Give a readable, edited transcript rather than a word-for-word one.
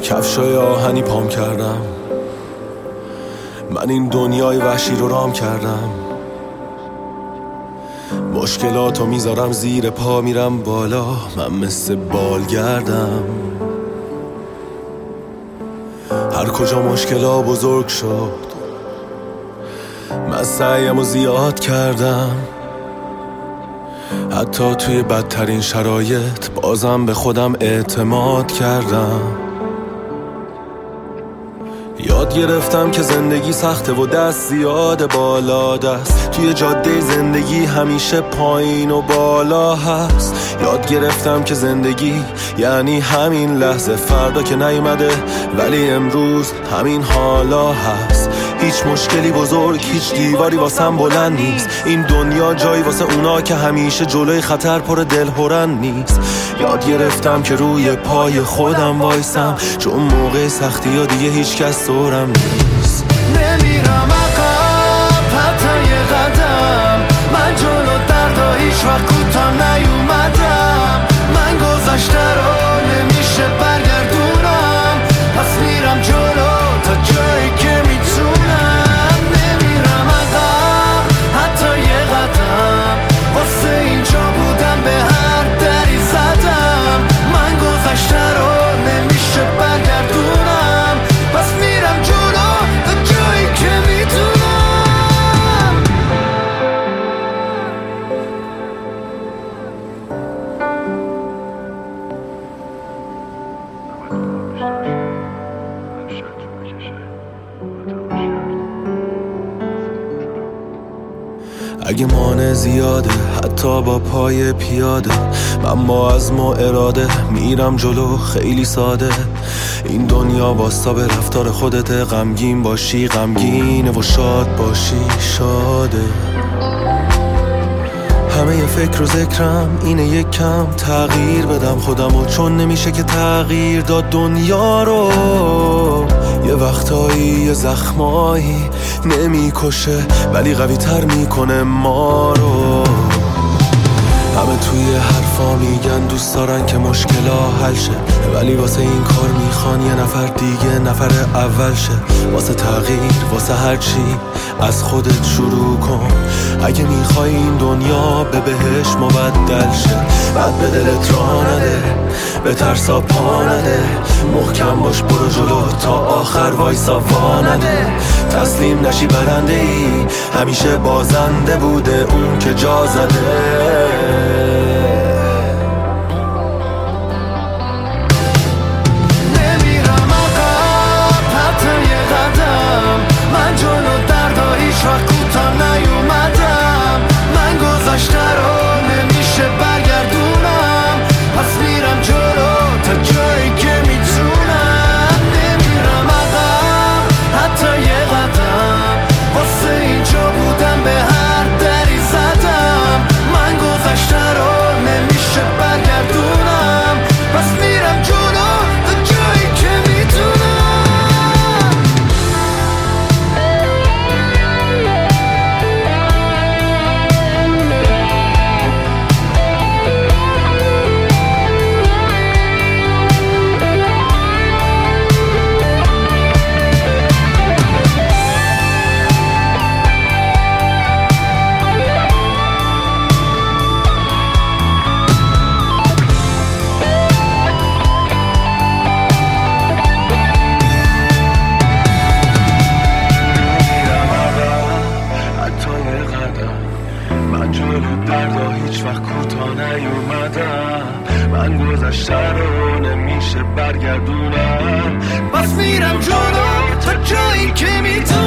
کفشای آهنی پام کردم، من این دنیای وحشی رو رام کردم. مشکلاتو میذارم زیر پا، میرم بالا، من مثل بالگردم. هر کجا مشکلا بزرگ شد، من سعیمو زیاد کردم. حتی توی بدترین شرایط بازم به خودم اعتماد کردم. یاد گرفتم که زندگی سخته و دست زیاد بالا دست، توی جاده زندگی همیشه پایین و بالا هست. یاد گرفتم که زندگی یعنی همین لحظه، فردا که نیومده ولی امروز همین حالا هست. هیچ مشکلی بزرگ، هیچ دیواری واسم بلند نیست. این دنیا جایی واسه اونا که همیشه جلوی خطر پر دلهرن نیست. یاد گرفتم که روی پای خودم وایسم، چون موقع سختی ها دیگه هیچ کس دورم نیست. نمیرم عقب حتی یه قدم، من جلو دردا هیچ وقت کوتاه نیومدم. من گذشته رو نمیشه برگردونم، پس میرم جلو تا جایی که میتونم. نمیرم عقب حتی یه قدم، واسه اینجا بودم به هر دری زدم. من گذشته رو نمیشه برگردونم، پس میرم جلو تا جایی که میتونم. اگه مانع زیاده حتی با پای پیاده، من با عزم و اراده میرم جلو خیلی ساده. این دنیا واستا به رفتار خودت، غمگین باشی غمگینه و شاد باشی شاده. همه فکر و ذکرم اینه یک کم تغییر بدم خودمو، چون نمیشه که تغییر داد دنیا رو. یه وقتایی یه زخمایی نمیکشه ولی قوی تر میکنه ما رو. همه توی حرفا میگن دوست دارن که مشکلا حل شه، ولی واسه این کار میخوان یه نفر دیگه نفر اول شه. واسه تغییر واسه هر چی از خودت شروع کن، اگه میخوای این دنیا به بهش مبدل شه. بعد به دلت راه نده، به ترسا پا نده، محکم باش برو جلو تا آخر وایسا وا نده. تسلیم نشی برنده ای، همیشه بازنده بوده اون که جا زده. نمیرم عقب حتی یه قدم، من جلو دردا هیچ وقت کوتاه نیومدم. من گذشته رو نمیشه برگردونم، پس میرم جلو تا جایی که میتونم. نمیرم عقب حتی یه قدم، واسه اینجا بودم به هر دری زدم. من گذشته رو نمیشه برگردونم، پس میرم جلو تا جایی که میتونم. من جلو دردا هیچ وقت کوتاه نیومدم، من گذشته رو نمیشه برگردونم، پس میرم جلو تا جایی که میتونم.